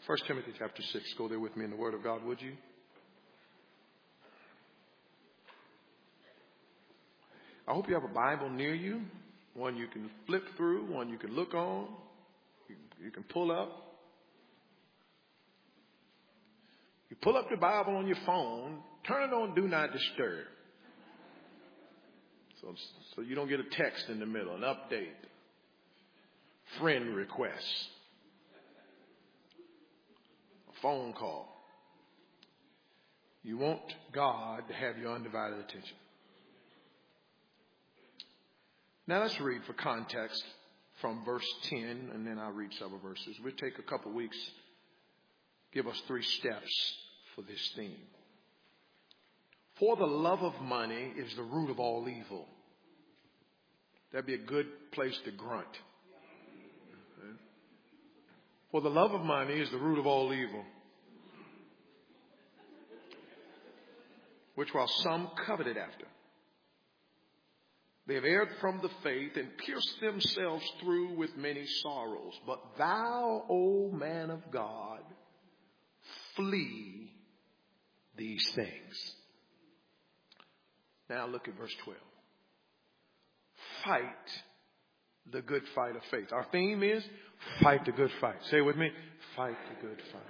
1 Timothy chapter 6. Go there with me in the Word of God, would you? I hope you have a Bible near you, one you can flip through, one you can look on, you can pull up. You pull up the Bible on your phone, turn it on Do Not Disturb. So you don't get a text in the middle, an update, friend requests, a phone call. You want God to have your undivided attention. Now let's read for context from verse 10, and then I'll read several verses. We'll take a couple weeks, give us 3 steps for this theme. For the love of money is the root of all evil. That'd be a good place to grunt. For the love of money is the root of all evil, which while some coveted after, they have erred from the faith and pierced themselves through with many sorrows. But thou, O man of God, flee these things. Now look at verse 12. Fight the good fight of faith. Our theme is fight the good fight. Say it with me. Fight the good fight.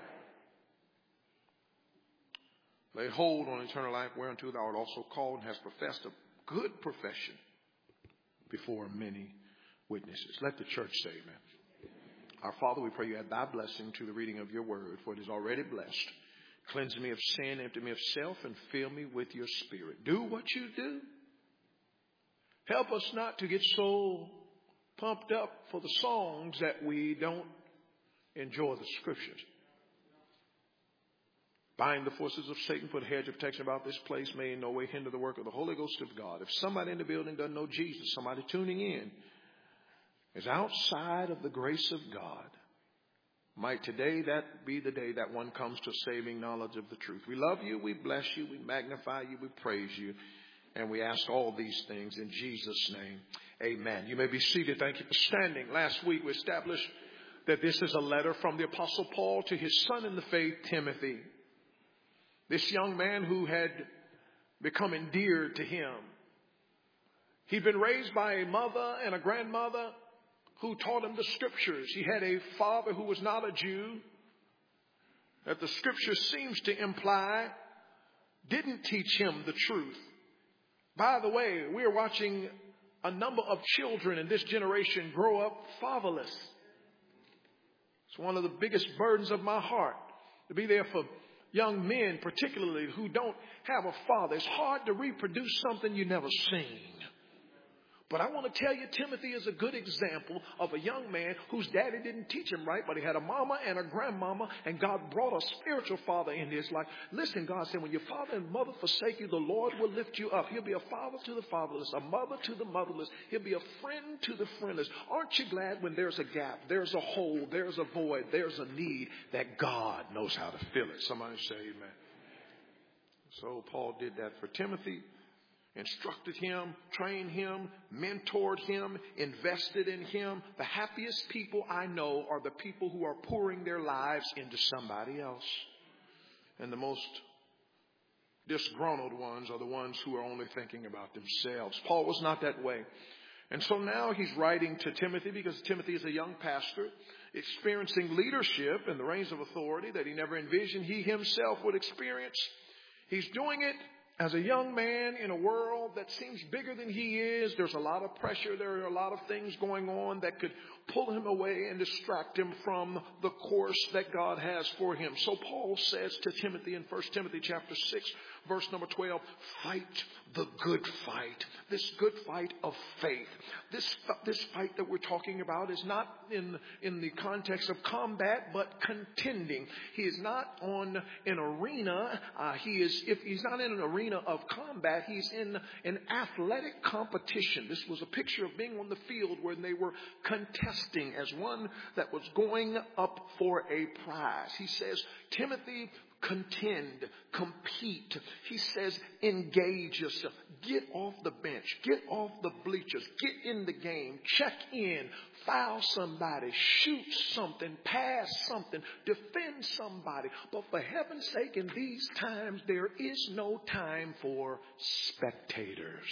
Lay hold on eternal life, whereunto thou art also called and hast professed a good profession before many witnesses. Let the church say amen. Our Father, we pray you add thy blessing to the reading of your word, for it is already blessed. Cleanse me of sin, empty me of self, and fill me with your spirit. Do what you do. Help us not to get so pumped up for the songs that we don't enjoy the scriptures. Bind the forces of Satan, put a hedge of protection about this place, may in no way hinder the work of the Holy Ghost of God. If somebody in the building doesn't know Jesus, somebody tuning in is outside of the grace of God, might today that be the day that one comes to saving knowledge of the truth. We love you, we bless you, we magnify you, we praise you, and we ask all these things in Jesus' name. Amen. You may be seated. Thank you for standing. Last week we established that this is a letter from the Apostle Paul to his son in the faith, Timothy. This young man who had become endeared to him. He'd been raised by a mother and a grandmother who taught him the scriptures. He had a father who was not a Jew, that the scripture seems to imply didn't teach him the truth. By the way, we're watching a number of children in this generation grow up fatherless. It's one of the biggest burdens of my heart to be there for young men, particularly who don't have a father. It's hard to reproduce something you never seen. But I want to tell you, Timothy is a good example of a young man whose daddy didn't teach him right, but he had a mama and a grandmama, and God brought a spiritual father in his life. Listen, God said, when your father and mother forsake you, the Lord will lift you up. He'll be a father to the fatherless, a mother to the motherless. He'll be a friend to the friendless. Aren't you glad when there's a gap, there's a hole, there's a void, there's a need, that God knows how to fill it? Somebody say amen. So Paul did that for Timothy. Instructed him, trained him, mentored him, invested in him. The happiest people I know are the people who are pouring their lives into somebody else. And the most disgruntled ones are the ones who are only thinking about themselves. Paul was not that way. And so now he's writing to Timothy because Timothy is a young pastor experiencing leadership and the reins of authority that he never envisioned he himself would experience. He's doing it as a young man in a world that seems bigger than he is. There's a lot of pressure. There are a lot of things going on that could pull him away and distract him from the course that God has for him. So Paul says to Timothy in 1 Timothy chapter 6, verse number 12, fight the good fight. This good fight of faith. This fight that we're talking about is not in the context of combat, but contending. He is not on an arena. If he's not in an arena of combat, he's in an athletic competition. This was a picture of being on the field where they were contesting testing as one that was going up for a prize. He says, Timothy, contend, compete. He says, engage yourself. Get off the bench. Get off the bleachers. Get in the game. Check in. Foul somebody. Shoot something. Pass something. Defend somebody. But for heaven's sake, in these times, there is no time for spectators.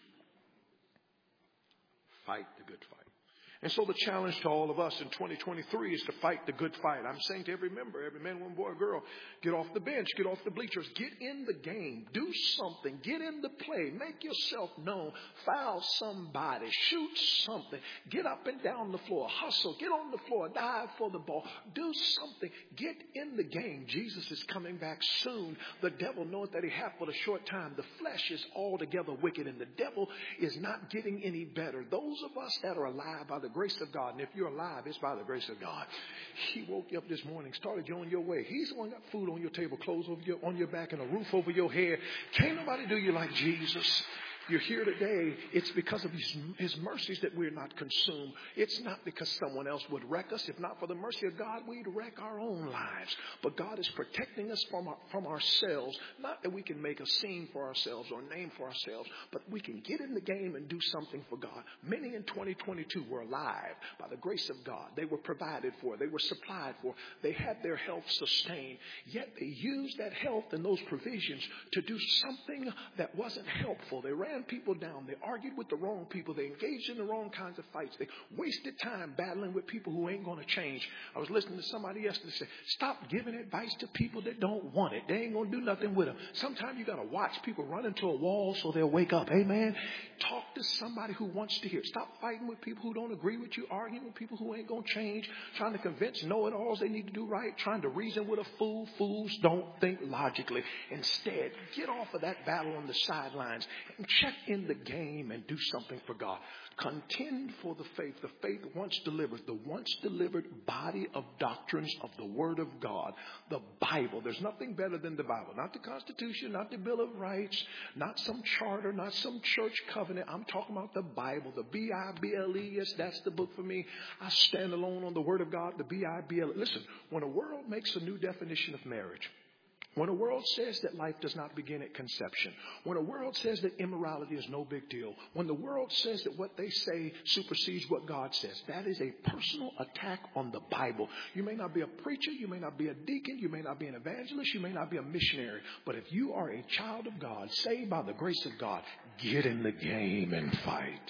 Fight the good fight. And so the challenge to all of us in 2023 is to fight the good fight. I'm saying to every member, every man, woman, boy, girl, get off the bench, get off the bleachers, get in the game, do something, get in the play, make yourself known, foul somebody, shoot something, get up and down the floor, hustle, get on the floor, dive for the ball, do something, get in the game. Jesus is coming back soon. The devil knoweth that he hath but a short time. The flesh is altogether wicked, and the devil is not getting any better. Those of us that are alive by the grace of God, and if you're alive, it's by the grace of God. He woke you up this morning, started you on your way. He's the one got food on your table, clothes on your back, and a roof over your head. Can't nobody do you like Jesus. You're here today, it's because of his mercies that we're not consumed. It's not because someone else would wreck us. If not for the mercy of God, we'd wreck our own lives. But God is protecting us from ourselves. Not that we can make a scene for ourselves or a name for ourselves, but we can get in the game and do something for God. Many in 2022 were alive by the grace of God. They were provided for. They were supplied for. They had their health sustained. Yet they used that health and those provisions to do something that wasn't helpful. They ran people down. They argued with the wrong people. They engaged in the wrong kinds of fights. They wasted time battling with people who ain't going to change. I was listening to somebody yesterday say, stop giving advice to people that don't want it. They ain't going to do nothing with them. Sometimes you got to watch people run into a wall so they'll wake up. Amen. Talk to somebody who wants to hear. Stop fighting with people who don't agree with you, arguing with people who ain't going to change, trying to convince know-it-alls they need to do right, trying to reason with a fool. Fools don't think logically. Instead, get off of that battle on the sidelines and check in the game and do something for God. Contend for the faith once delivered, the once delivered body of doctrines of the Word of God, the Bible. There's nothing better than the Bible. Not the Constitution, not the Bill of Rights, not some charter, not some church covenant. I'm talking about the Bible, the B-I-B-L-E. Yes, that's the book for me. I stand alone on the Word of God, the B-I-B-L-E. Listen, when a world makes a new definition of marriage, when a world says that life does not begin at conception, when a world says that immorality is no big deal, when the world says that what they say supersedes what God says, that is a personal attack on the Bible. You may not be a preacher, you may not be a deacon, you may not be an evangelist, you may not be a missionary, but if you are a child of God, saved by the grace of God, get in the game and fight.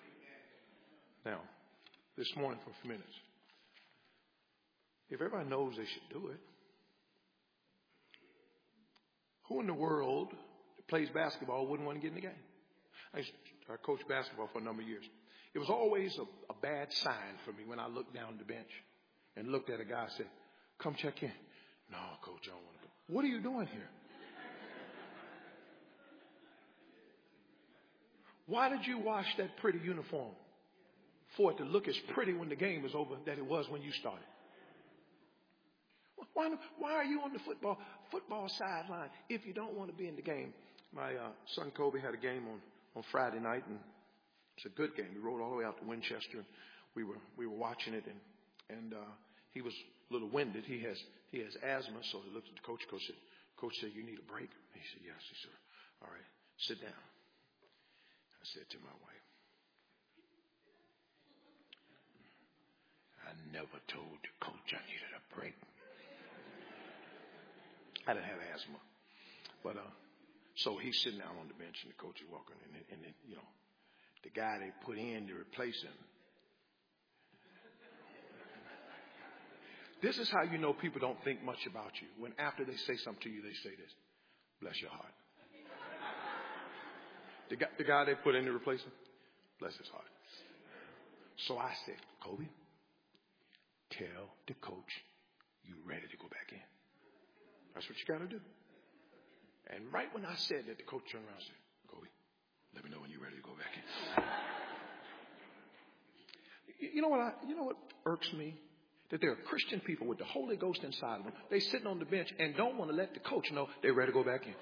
Now, this morning for a few minutes, if everybody knows they should do it, who in the world that plays basketball wouldn't want to get in the game? I coached basketball for a number of years. It was always a bad sign for me when I looked down the bench and looked at a guy and said, come check in. No, coach, I don't want to go. What are you doing here? Why did you wash that pretty uniform? For it to look as pretty when the game was over that it was when you started. Why are you on the football sideline if you don't want to be in the game? My son Kobe had a game on Friday night, and it's a good game. We rode all the way out to Winchester, and we were watching it, and he was a little winded. He has asthma, so he looked at the coach. Coach said, you need a break? He said, yes. He said, all right, sit down. I said to my wife, I never told the coach I needed a break. I didn't have asthma. But so he's sitting down on the bench, and the coach is walking, and then, you know, the guy they put in to replace him. This is how you know people don't think much about you. When after they say something to you, they say this, bless your heart. The guy they put in to replace him, bless his heart. So I said, Kobe, tell the coach you ready to go back in. That's what you got to do. And right when I said that, the coach turned around and said, Kobe, let me know when you're ready to go back in. You know what irks me? That there are Christian people with the Holy Ghost inside of them. They sitting on the bench and don't want to let the coach know they're ready to go back in.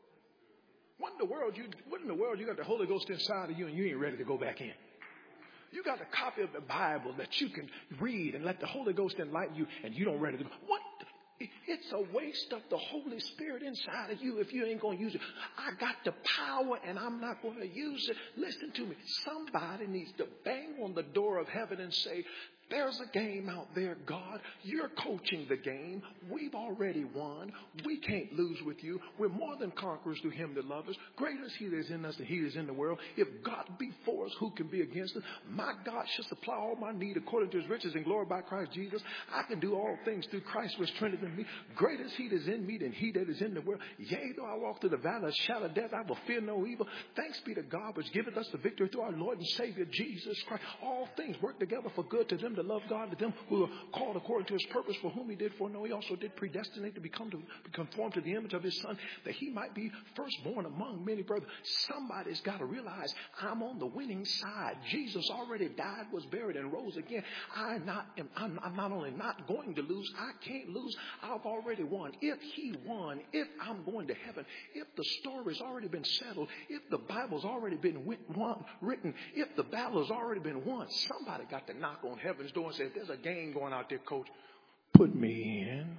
What in the world you got the Holy Ghost inside of you and you ain't ready to go back in? You got a copy of the Bible that you can read and let the Holy Ghost enlighten you, and you don't read it. What? It's a waste of the Holy Spirit inside of you if you ain't going to use it. I got the power and I'm not going to use it. Listen to me. Somebody needs to bang on the door of heaven and say, there's a game out there, God. You're coaching the game. We've already won. We can't lose with you. We're more than conquerors through him that loves us. Greater is he that is in us than he that is in the world. If God be for us, who can be against us? My God shall supply all my need according to his riches and glory by Christ Jesus. I can do all things through Christ which strengthens me. Greater is he that is in me than he that is in the world. Yea, though I walk through the valley of the shadow of death, I will fear no evil. Thanks be to God which giveth us the victory through our Lord and Savior Jesus Christ. All things work together for good to them that love God, to them who are called according to his purpose, for whom he did foreknow. He also did predestinate to be conformed to the image of his son, that he might be firstborn among many brothers. Somebody's got to realize I'm on the winning side. Jesus already died, was buried, and rose again. I'm not only not going to lose, I can't lose. I've already won. If he won, if I'm going to heaven, if the story's already been settled, if the Bible's already been written, if the battle's already been won, somebody got to knock on heaven's door and say, if there's a game going out there, coach, put me in.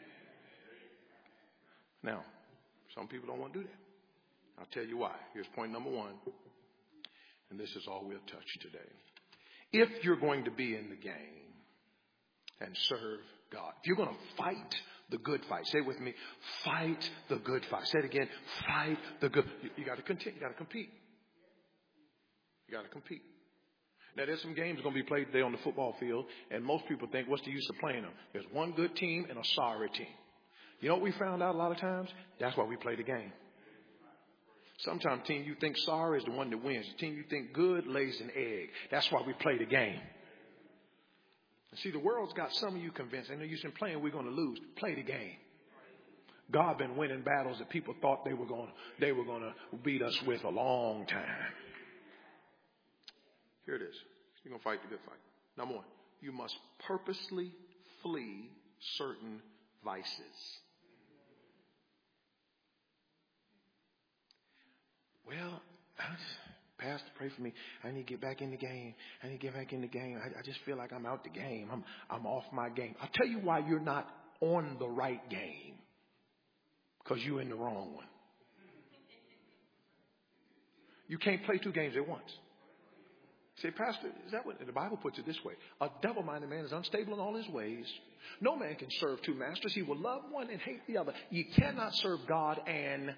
Now, some people don't want to do that. I'll tell you why. Here's point number one, and this is all we'll touch today. If you're going to be in the game and serve God, if you're going to fight the good fight, say it with me, fight the good fight. Say it again, fight the good. You got to continue. You got to compete. You got to compete. Now, there's some games going to be played today on the football field, and most people think, what's the use of playing them? There's one good team and a sorry team. You know what we found out a lot of times? That's why we play the game. Sometimes the team you think sorry is the one that wins. The team you think good lays an egg. That's why we play the game. See, the world's got some of you convinced. I know you've been playing, we're going to lose. Play the game. God been winning battles that people thought they were going to beat us with a long time. Here it is. You're going to fight the good fight. Number one, you must purposely flee certain vices. Well, Pastor, pray for me. I need to get back in the game. I just feel like I'm out the game. I'm off my game. I'll tell you why you're not on the right game. Because you're in the wrong one. You can't play two games at once. Say, Pastor, is that what the Bible puts it this way? A double-minded man is unstable in all his ways. No man can serve two masters. He will love one and hate the other. You cannot serve God and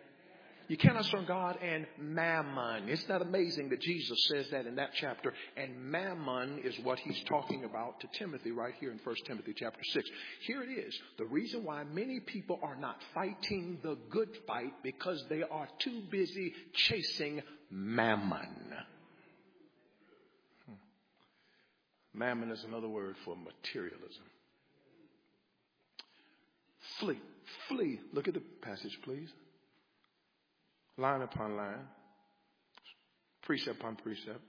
mammon. Isn't that amazing that Jesus says that in that chapter? And mammon is what he's talking about to Timothy right here in 1 Timothy chapter 6. Here it is. The reason why many people are not fighting the good fight because they are too busy chasing mammon. Mammon is another word for materialism. Flee. Look at the passage, please. Line upon line. Precept upon precept.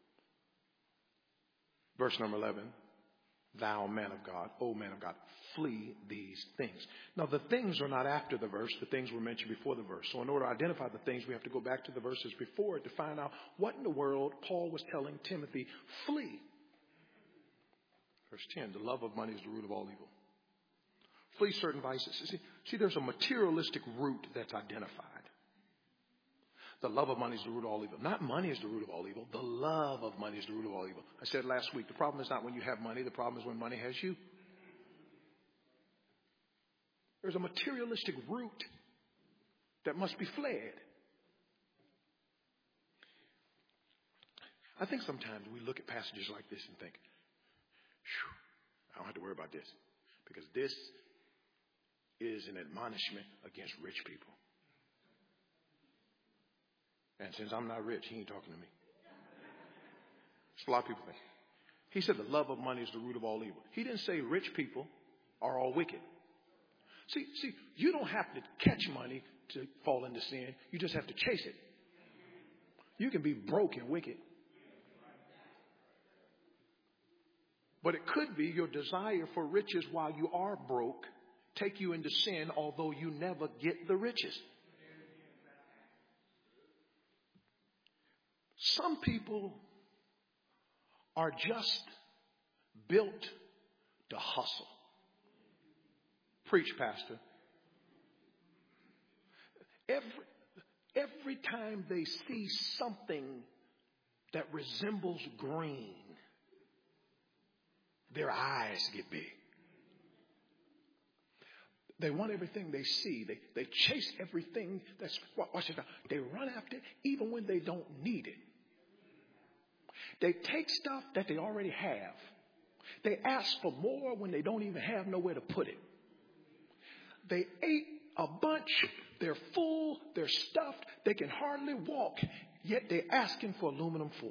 Verse number 11. Thou man of God, O man of God, flee these things. Now the things are not after the verse. The things were mentioned before the verse. So in order to identify the things, we have to go back to the verses before it to find out what in the world Paul was telling Timothy. Flee. Verse 10, the love of money is the root of all evil. Flee certain vices. See, there's a materialistic root that's identified. The love of money is the root of all evil. Not money is the root of all evil. The love of money is the root of all evil. I said last week, the problem is not when you have money. The problem is when money has you. There's a materialistic root that must be fled. I think sometimes we look at passages like this and think, I don't have to worry about this because this is an admonishment against rich people. And since I'm not rich, he ain't talking to me. That's what a lot of people think. He said the love of money is the root of all evil. He didn't say rich people are all wicked. See, you don't have to catch money to fall into sin. You just have to chase it. You can be broke and wicked. But it could be your desire for riches while you are broke take you into sin, although you never get the riches. Some people are just built to hustle. Preach, Pastor. Every time they see something that resembles green, their eyes get big. They want everything they see. They chase everything that's, watch it out. They run after it even when they don't need it. They take stuff that they already have. They ask for more when they don't even have nowhere to put it. They ate a bunch. They're full. They're stuffed. They can hardly walk, yet they're asking for aluminum foil.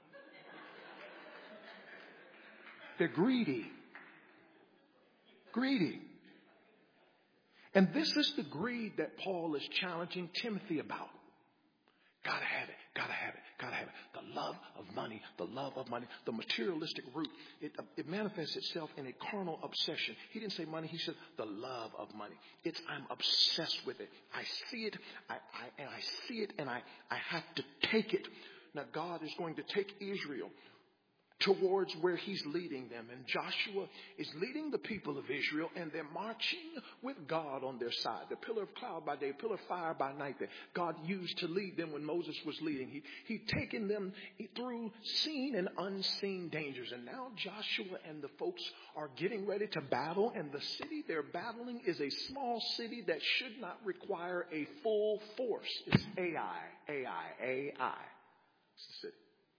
They're greedy. Greedy. And this is the greed that Paul is challenging Timothy about. Gotta have it, gotta have it, gotta have it. The love of money, the materialistic root. It manifests itself in a carnal obsession. He didn't say money, he said the love of money. I'm obsessed with it. I see it, and I have to take it. Now God is going to take Israel towards where he's leading them. And Joshua is leading the people of Israel, and they're marching with God on their side. The pillar of cloud by day, pillar of fire by night that God used to lead them when Moses was leading. He'd taken them through seen and unseen dangers. And now Joshua and the folks are getting ready to battle, and the city they're battling is a small city that should not require a full force. It's Ai. It's the city.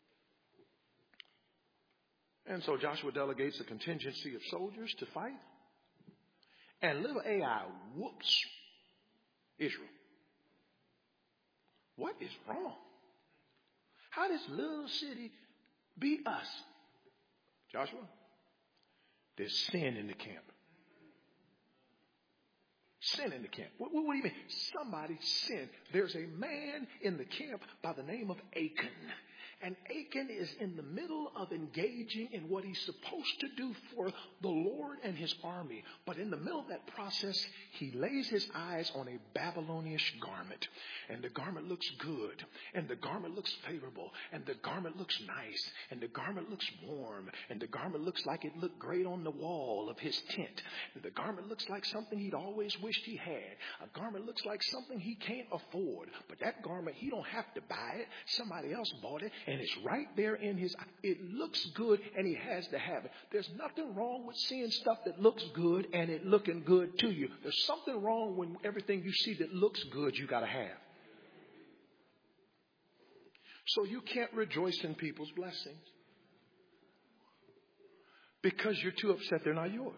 And so Joshua delegates a contingency of soldiers to fight. And little Ai whoops Israel. What is wrong? How does little city beat us? Joshua, there's sin in the camp. Sin in the camp. What do you mean? Somebody sinned. There's a man in the camp by the name of Achan. And Achan is in the middle of engaging in what he's supposed to do for the Lord and his army. But in the middle of that process, he lays his eyes on a Babylonish garment. And the garment looks good. And the garment looks favorable. And the garment looks nice. And the garment looks warm. And the garment looks like it looked great on the wall of his tent. And the garment looks like something he'd always wished he had. A garment looks like something he can't afford. But that garment, he don't have to buy it. Somebody else bought it. And it's right there in his eye. It looks good and he has to have it. There's nothing wrong with seeing stuff that looks good and it looking good to you. There's something wrong when everything you see that looks good you got to have. So you can't rejoice in people's blessings because you're too upset they're not yours.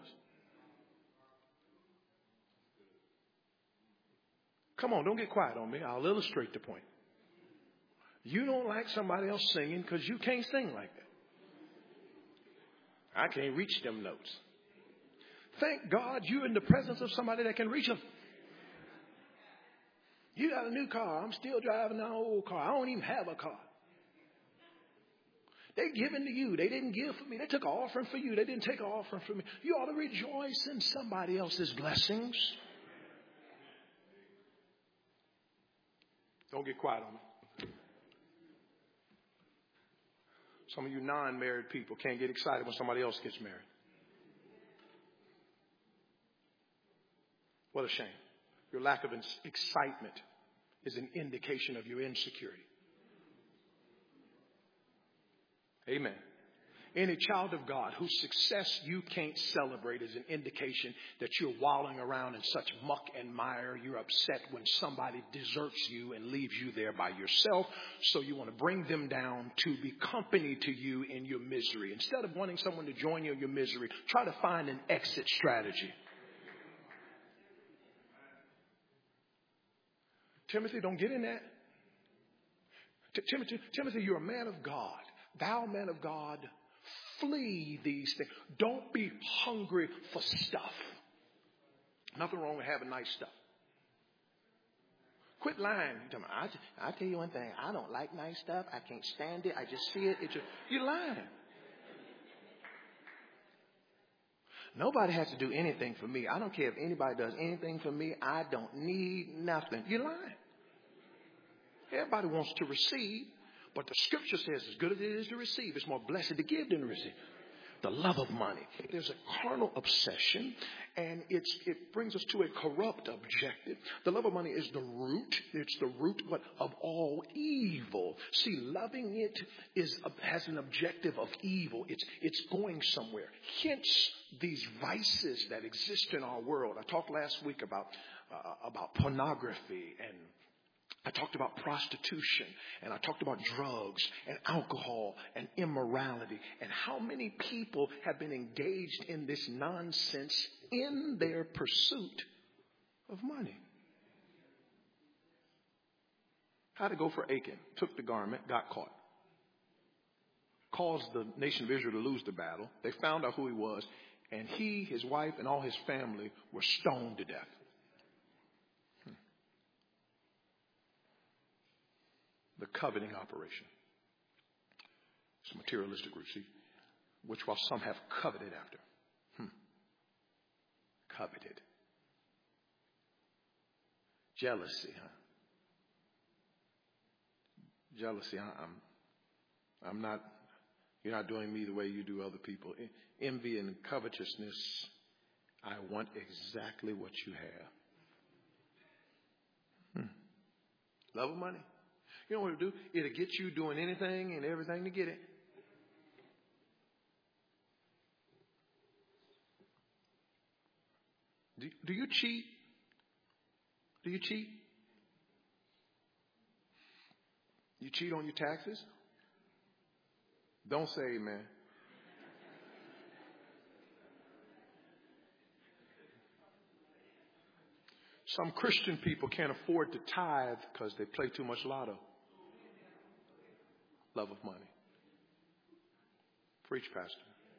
Come on, don't get quiet on me. I'll illustrate the point. You don't like somebody else singing because you can't sing like that. I can't reach them notes. Thank God you're in the presence of somebody that can reach them. You got a new car. I'm still driving an old car. I don't even have a car. They giving to you. They didn't give for me. They took an offering for you. They didn't take an offering for me. You ought to rejoice in somebody else's blessings. Don't get quiet on me. Some of you non-married people can't get excited when somebody else gets married. What a shame. Your lack of excitement is an indication of your insecurity. Amen. Any child of God whose success you can't celebrate is an indication that you're wallowing around in such muck and mire. You're upset when somebody deserts you and leaves you there by yourself. So you want to bring them down to be company to you in your misery. Instead of wanting someone to join you in your misery, try to find an exit strategy. Timothy, don't get in that. Timothy, you're a man of God. Thou, man of God, flee these things. Don't be hungry for stuff. Nothing wrong with having nice stuff. Quit lying. I'll tell you one thing. I don't like nice stuff. I can't stand it. I just see it. You're lying. Nobody has to do anything for me. I don't care if anybody does anything for me. I don't need nothing. You're lying. Everybody wants to receive, But the scripture says as good as it is to receive, it's more blessed to give than to receive. The love of money. There's a carnal obsession, and it brings us to a corrupt objective. The love of money is the root. It's the root of all evil. See, loving it has an objective of evil. It's going somewhere. Hence, these vices that exist in our world. I talked last week about pornography, and I talked about prostitution, and I talked about drugs and alcohol and immorality, and how many people have been engaged in this nonsense in their pursuit of money. How'd it go for Achan? Took the garment, got caught. Caused the nation of Israel to lose the battle. They found out who he was, and he, his wife, and all his family were stoned to death. The coveting operation. It's a materialistic root, see, which while some have coveted after. Coveted. Jealousy, huh? Jealousy, I'm not, you're not doing me the way you do other people. Envy and covetousness, I want exactly what you have. Love of money. You know what it'll do? It'll get you doing anything and everything to get it. Do you cheat? Do you cheat? You cheat on your taxes? Don't say amen. Some Christian people can't afford to tithe because they play too much lotto. Love of money. Preach, Pastor.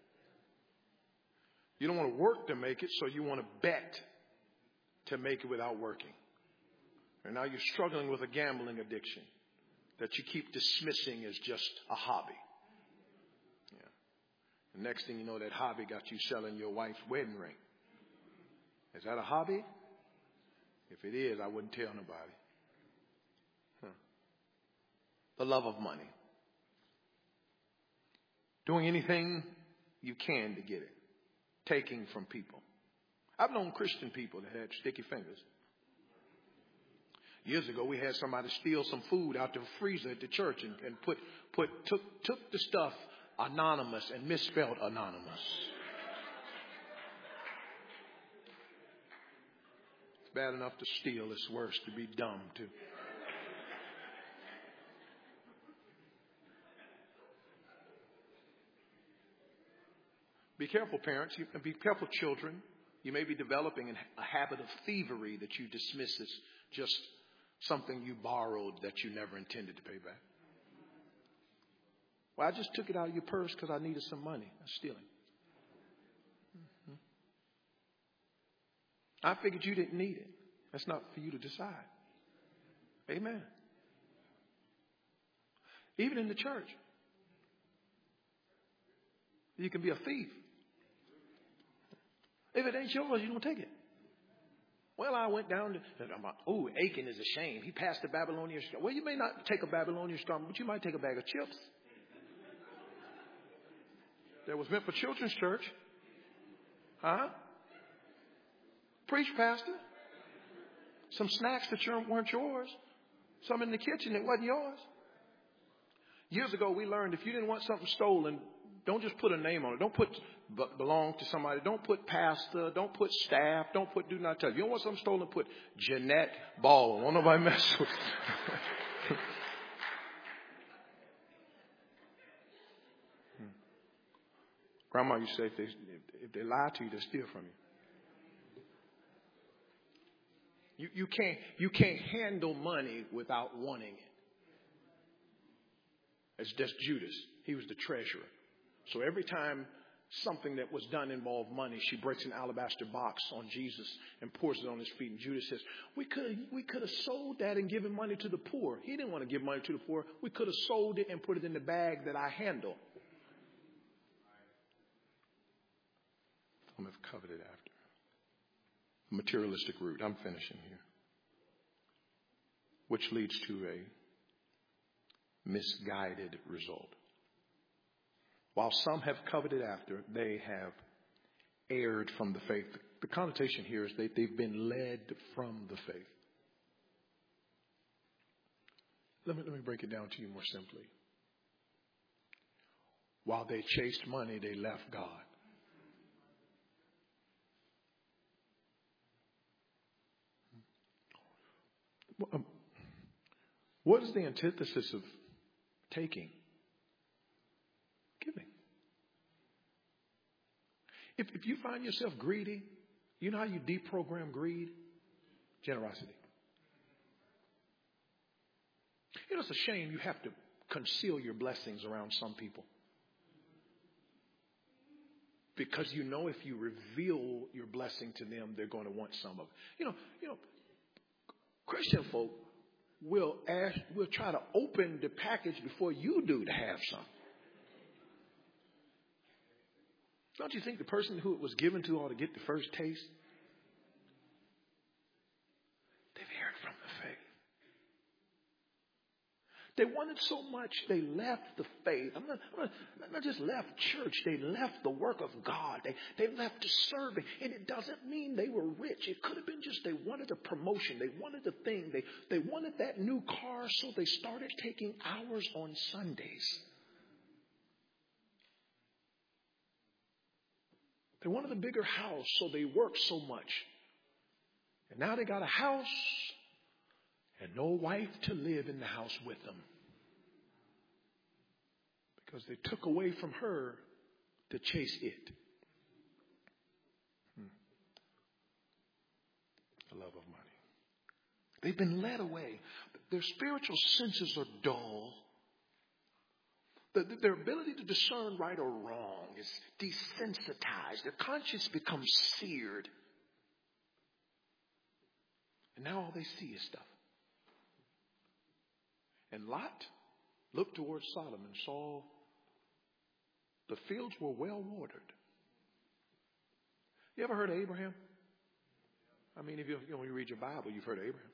You don't want to work to make it, so you want to bet to make it without working. And now you're struggling with a gambling addiction that you keep dismissing as just a hobby. Yeah. The next thing you know, that hobby got you selling your wife's wedding ring. Is that a hobby? If it is, I wouldn't tell nobody. The love of money. Doing anything you can to get it. Taking from people. I've known Christian people that had sticky fingers. Years ago, we had somebody steal some food out the freezer at the church and took the stuff anonymous and misspelled anonymous. It's bad enough to steal. It's worse to be dumb, too. Be careful, parents. Be careful, children. You may be developing a habit of thievery that you dismiss as just something you borrowed that you never intended to pay back. Well, I just took it out of your purse because I needed some money. I'm stealing. I figured you didn't need it. That's not for you to decide. Amen. Even in the church, you can be a thief. If it ain't yours, you don't take it. Well, I went down to, Achan is ashamed. He passed the Babylonian star. Well, you may not take a Babylonian star, but you might take a bag of chips. That was meant for children's church. Huh? Preach, Pastor. Some snacks that weren't yours. Some in the kitchen that wasn't yours. Years ago, we learned if you didn't want something stolen, don't just put a name on it. Don't put belong to somebody. Don't put pastor. Don't put staff. Don't put do not tell. You don't want something stolen, put Jeanette Ball. Won't nobody mess with Grandma used to say if they lie to you, they steal from you. You can't handle money without wanting it. It's just Judas. He was the treasurer. So every time something that was done involved money, she breaks an alabaster box on Jesus and pours it on his feet. And Judas says, we could have sold that and given money to the poor. He didn't want to give money to the poor. We could have sold it and put it in the bag that I handle. I'm have coveted after. Materialistic root. I'm finishing here. Which leads to a misguided result. While some have coveted after, they have erred from the faith. The connotation here is they've been led from the faith. Let me break it down to you more simply. While they chased money, they left God. What is the antithesis of taking? Giving. If you find yourself greedy, you know how you deprogram greed? Generosity. You know, it's a shame you have to conceal your blessings around some people. Because you know if you reveal your blessing to them, they're going to want some of it. You know, Christian folk will try to open the package before you do to have some. Don't you think the person who it was given to ought to get the first taste? They've erred from the faith. They wanted so much, they left the faith. Not just left church, they left the work of God. They left to serving. And it doesn't mean they were rich. It could have been just they wanted a promotion. They wanted the thing. They wanted that new car, so they started taking hours on Sundays. They wanted a bigger house, so they worked so much. And now they got a house and no wife to live in the house with them. Because they took away from her to chase it. The love of money. They've been led away. Their spiritual senses are dull. Their ability to discern right or wrong is desensitized. Their conscience becomes seared. And now all they see is stuff. And Lot looked towards Sodom and saw the fields were well watered. You ever heard of Abraham? I mean, if when you read your Bible, you've heard of Abraham.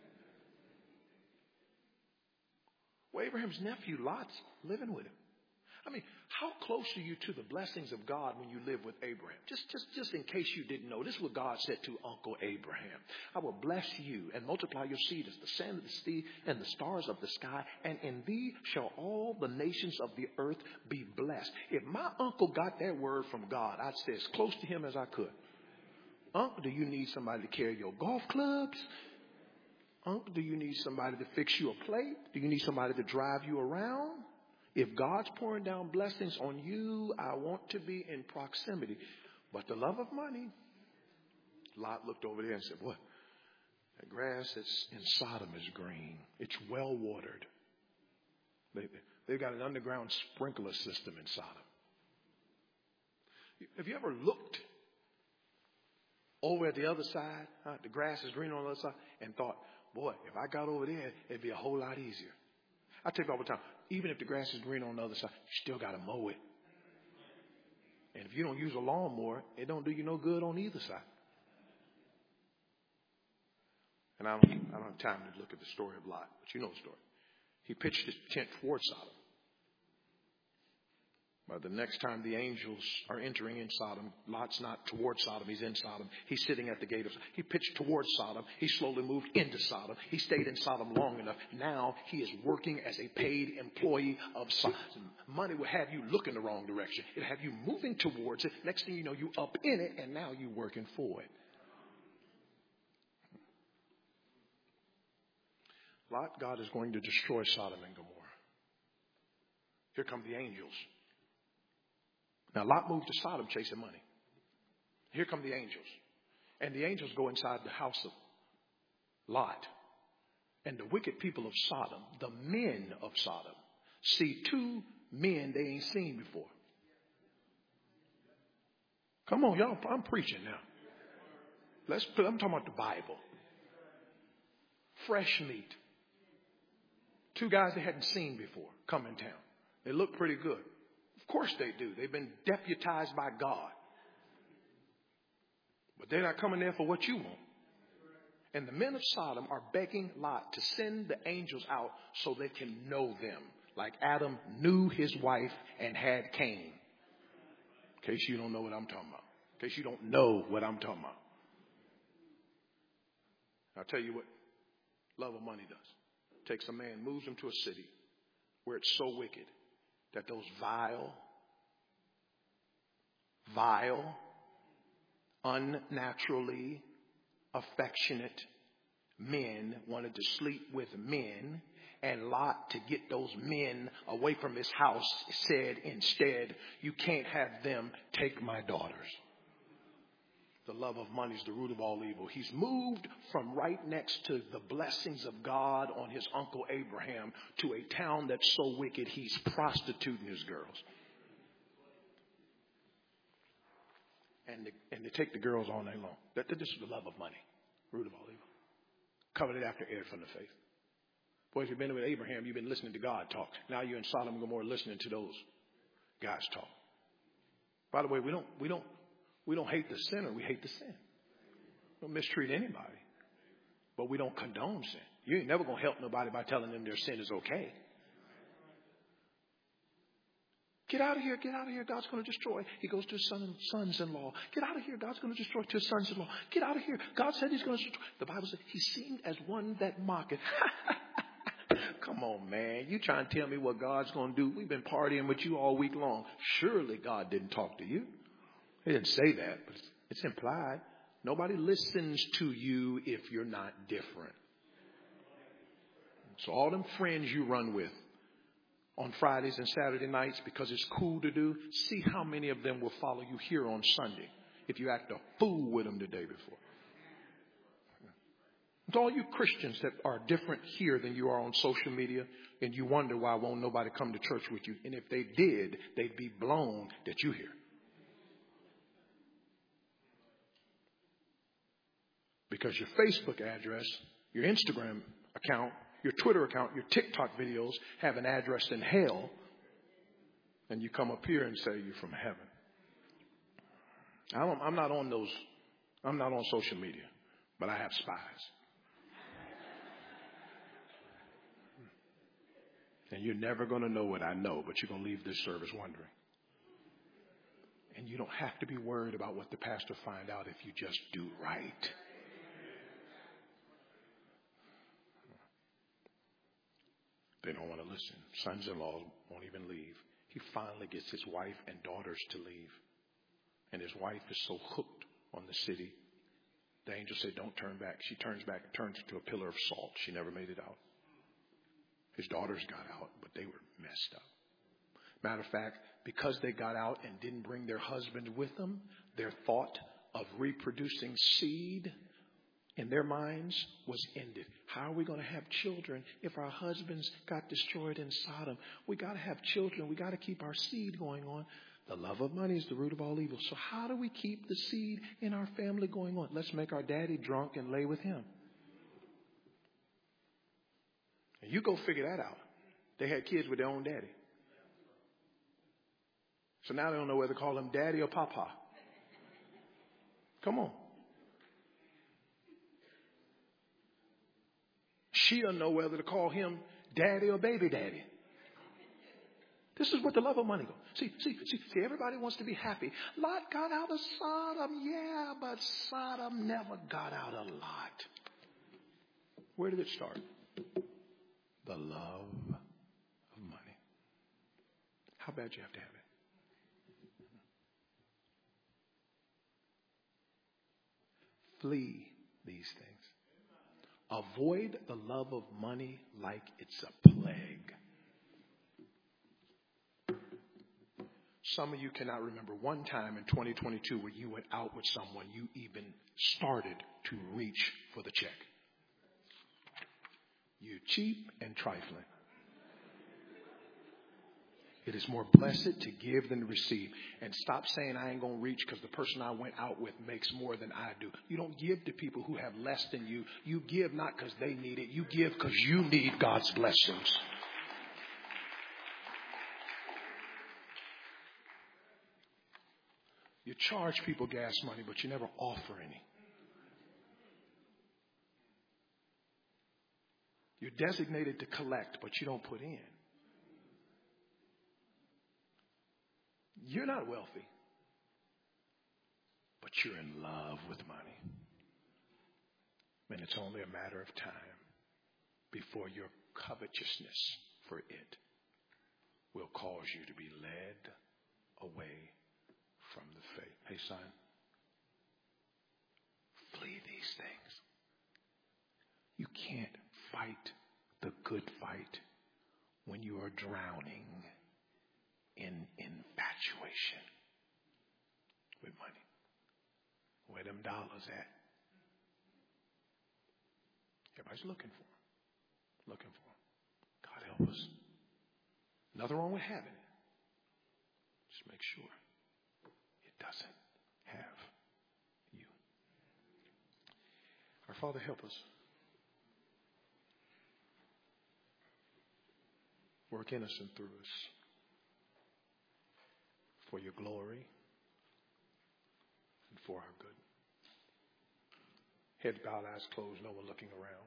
Well, Abraham's nephew Lot's living with him. I mean, how close are you to the blessings of God when you live with Abraham? Just in case you didn't know, this is what God said to Uncle Abraham. I will bless you and multiply your seed as the sand of the sea and the stars of the sky. And in thee shall all the nations of the earth be blessed. If my uncle got that word from God, I'd stay as close to him as I could. Uncle, do you need somebody to carry your golf clubs? Uncle, do you need somebody to fix you a plate? Do you need somebody to drive you around? If God's pouring down blessings on you, I want to be in proximity. But the love of money, Lot looked over there and said, what? The grass that's in Sodom is green. It's well watered. They've got an underground sprinkler system in Sodom. Have you ever looked over at the other side? The grass is green on the other side. And thought, boy, if I got over there, it'd be a whole lot easier. I tell you all the time, even if the grass is green on the other side, you still got to mow it. And if you don't use a lawnmower, it don't do you no good on either side. And I don't have time to look at the story of Lot, but you know the story. He pitched his tent towards Sodom. But the next time the angels are entering in Sodom, Lot's not towards Sodom, he's in Sodom. He's sitting at the gate of Sodom. He pitched towards Sodom. He slowly moved into Sodom. He stayed in Sodom long enough. Now he is working as a paid employee of Sodom. Money will have you look in the wrong direction. It'll have you moving towards it. Next thing you know, you up in it, and now you're working for it. Lot, God is going to destroy Sodom and Gomorrah. Here come the angels. Now, Lot moved to Sodom chasing money. Here come the angels. And the angels go inside the house of Lot. And the wicked people of Sodom, the men of Sodom, see two men they ain't seen before. Come on, y'all. I'm preaching now. I'm talking about the Bible. Fresh meat. Two guys they hadn't seen before come in town. They look pretty good. Of course they do. They've been deputized by God. But they're not coming there for what you want. And the men of Sodom are begging Lot to send the angels out so they can know them. like Adam knew his wife and had Cain. In case you don't know what I'm talking about. In case you don't know what I'm talking about. I'll tell you what love of money does. Takes a man, moves him to a city where it's so wicked that those vile, unnaturally affectionate men wanted to sleep with men, and Lot, to get those men away from his house, said instead, you can't have them, take my daughters. The love of money is the root of all evil. He's moved from right next to the blessings of God on his uncle Abraham to a town that's so wicked he's prostituting his girls. And they take the girls all night long. This is the love of money, root of all evil. Covered after erred from the faith. Boy, if you've been with Abraham, you've been listening to God talk. Now you're in Sodom and Gomorrah listening to those guys talk. By the way, we don't hate the sinner, we hate the sin. We don't mistreat anybody. But we don't condone sin. You ain't never gonna help nobody by telling them their sin is okay. Get out of here, God's going to destroy. He goes to his sons-in-law. Get out of here, God's going to destroy to his sons-in-law. Get out of here, God said he's going to destroy. The Bible says he seemed as one that mocketh. Come on, man. You trying to tell me what God's going to do? We've been partying with you all week long. Surely God didn't talk to you. He didn't say that, but it's implied. Nobody listens to you if you're not different. So all them friends you run with on Fridays and Saturday nights because it's cool to do, see how many of them will follow you here on Sunday if you act a fool with them the day before. It's all you Christians that are different here than you are on social media, and you wonder why won't nobody come to church with you. And if they did, they'd be blown that you're here. Because your Facebook address, your Instagram account, your Twitter account, your TikTok videos have an address in hell, and you come up here and say you're from heaven. I'm not on social media, but I have spies. And you're never going to know what I know, but you're going to leave this service wondering. And you don't have to be worried about what the pastor find out if you just do right. They don't want to listen. Sons-in-law won't even leave. He finally gets his wife and daughters to leave. And his wife is so hooked on the city. The angel said, don't turn back. She turns back and turns into a pillar of salt. She never made it out. His daughters got out, but they were messed up. Matter of fact, because they got out and didn't bring their husband with them, their thought of reproducing seed in their minds was ended. How are we going to have children if our husbands got destroyed in Sodom? We got to have children. We got to keep our seed going on. The love of money is the root of all evil. So how do we keep the seed in our family going on? Let's make our daddy drunk and lay with him. And you go figure that out. They had kids with their own daddy. So now they don't know whether to call him daddy or papa. Come on. She doesn't know whether to call him daddy or baby daddy. This is what the love of money goes. See, everybody wants to be happy. Lot got out of Sodom. Yeah, but Sodom never got out of Lot. Where did it start? The love of money. How bad you have to have it? Flee these things. Avoid the love of money like it's a plague. Some of you cannot remember one time in 2022 where you went out with someone you even started to reach for the check. You're cheap and trifling. It is more blessed to give than to receive. And stop saying I ain't going to reach because the person I went out with makes more than I do. You don't give to people who have less than you. You give not because they need it. You give because you need God's blessings. You charge people gas money, but you never offer any. You're designated to collect, but you don't put in. You're not wealthy, but you're in love with money. And it's only a matter of time before your covetousness for it will cause you to be led away from the faith. Hey, son, flee these things. You can't fight the good fight when you are drowning in infatuation with money. Where them dollars at? Everybody's looking for them. Looking for them. God help us. Nothing wrong with having it. Just make sure it doesn't have you. Our Father, help us. Work in us and through us for your glory and for our good. Head bowed, eyes closed, no one looking around.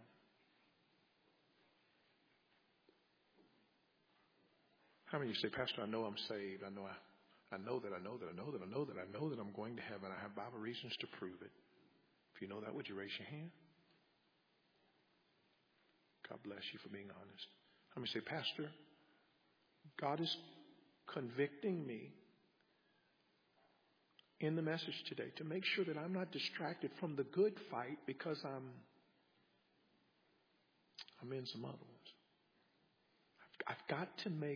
How many of you say, Pastor, I know I'm saved. I know that I'm going to heaven. I have Bible reasons to prove it. If you know that, would you raise your hand? God bless you for being honest. How many say, Pastor, God is convicting me in the message today to make sure that I'm not distracted from the good fight because I'm in some other ones. I've got to make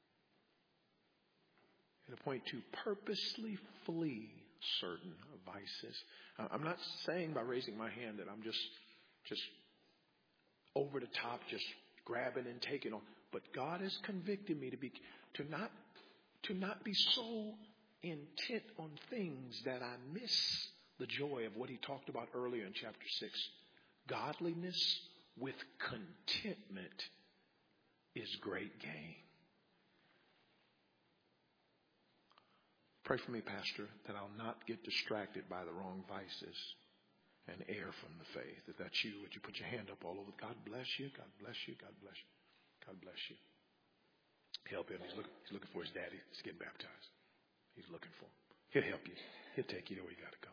it a point to purposely flee certain vices. I'm not saying by raising my hand that I'm just over the top, just grabbing and taking on. But God has convicted me to not be so intent on things that I miss the joy of what he talked about earlier in chapter 6. Godliness with contentment is great gain. Pray for me, Pastor, that I'll not get distracted by the wrong vices and err from the faith. If that's you, would you put your hand up all over? God bless you. God bless you. God bless you. God bless you. Help him. He's looking for his daddy. He's getting baptized. He's looking for him. He'll help you. He'll take you to where you got to go.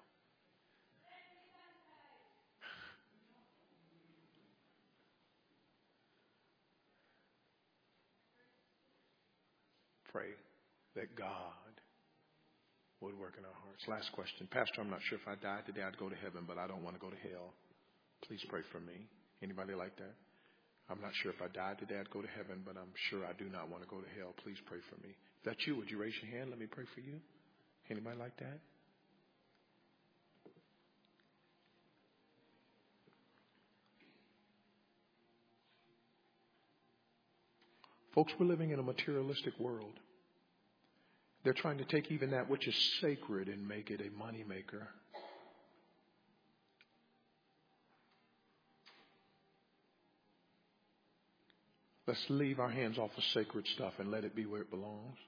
Pray that God would work in our hearts. Last question. Pastor, I'm not sure if I died today I'd go to heaven, but I don't want to go to hell. Please pray for me. Anybody like that? I'm not sure if I died today I'd go to heaven, but I'm sure I do not want to go to hell. Please pray for me. If that's you, would you raise your hand? Let me pray for you. Anybody like that? Folks, we're living in a materialistic world. They're trying to take even that which is sacred and make it a money maker. Let's leave our hands off of sacred stuff and let it be where it belongs.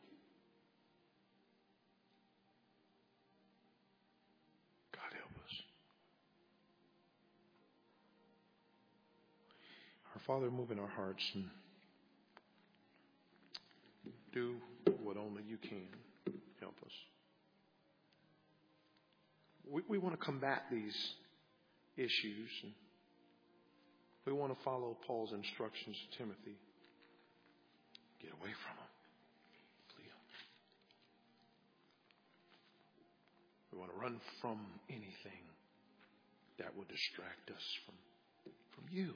God help us. Our Father, move in our hearts and do what only you can. Help us. We want to combat these issues. And we want to follow Paul's instructions to Timothy. Get away from them. Flee them. We want to run from anything that will distract us from you.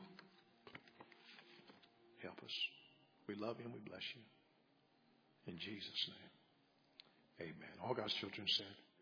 Help us. We love you and we bless you. In Jesus' name, amen. All God's children said.